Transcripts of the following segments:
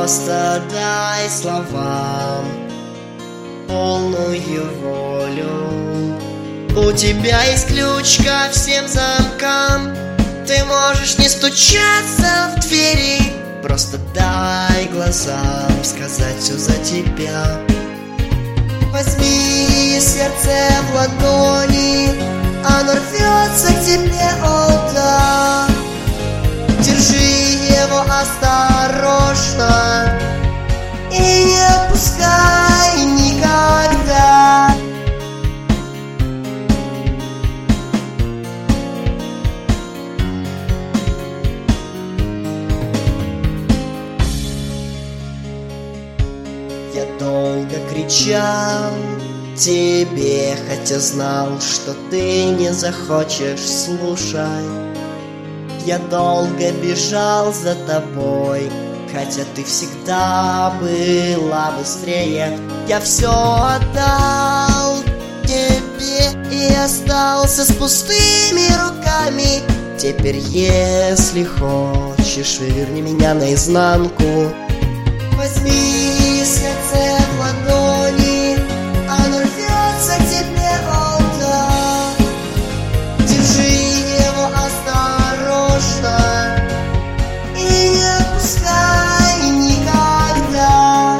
Просто дай словам полную волю. У тебя есть ключ ко всем замкам. Ты можешь не стучаться в двери. Просто дай глазам сказать все за тебя. Возьми сердце в ладони, оно рвется к тебе, о да. Держи его осторожно и не отпускай никогда. Я долго кричал тебе, хотя знал, что ты не захочешь слушать. Я долго бежал за тобой, хотя ты всегда была быстрее. Я все отдал тебе и остался с пустыми руками. Теперь, если хочешь, верни меня наизнанку. Возьми сердце в ладони, оно рвется к тебе, о да. Держи его осторожно и не отпускай никогда.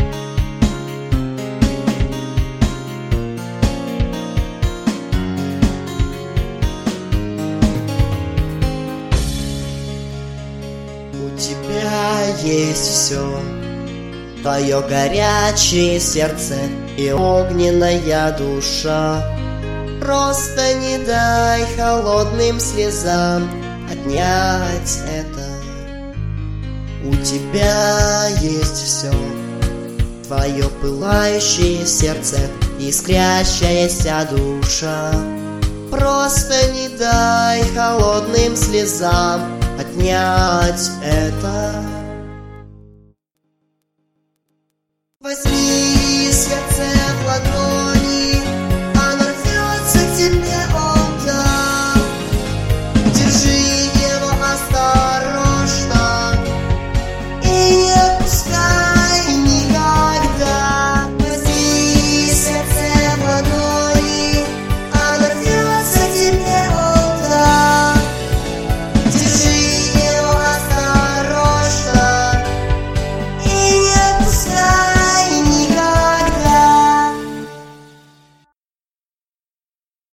У тебя есть все. Твое горячее сердце и огненная душа. Просто не дай холодным слезам отнять это. У тебя есть все. Твое пылающее сердце, искрящаяся душа. Просто не дай холодным слезам отнять это.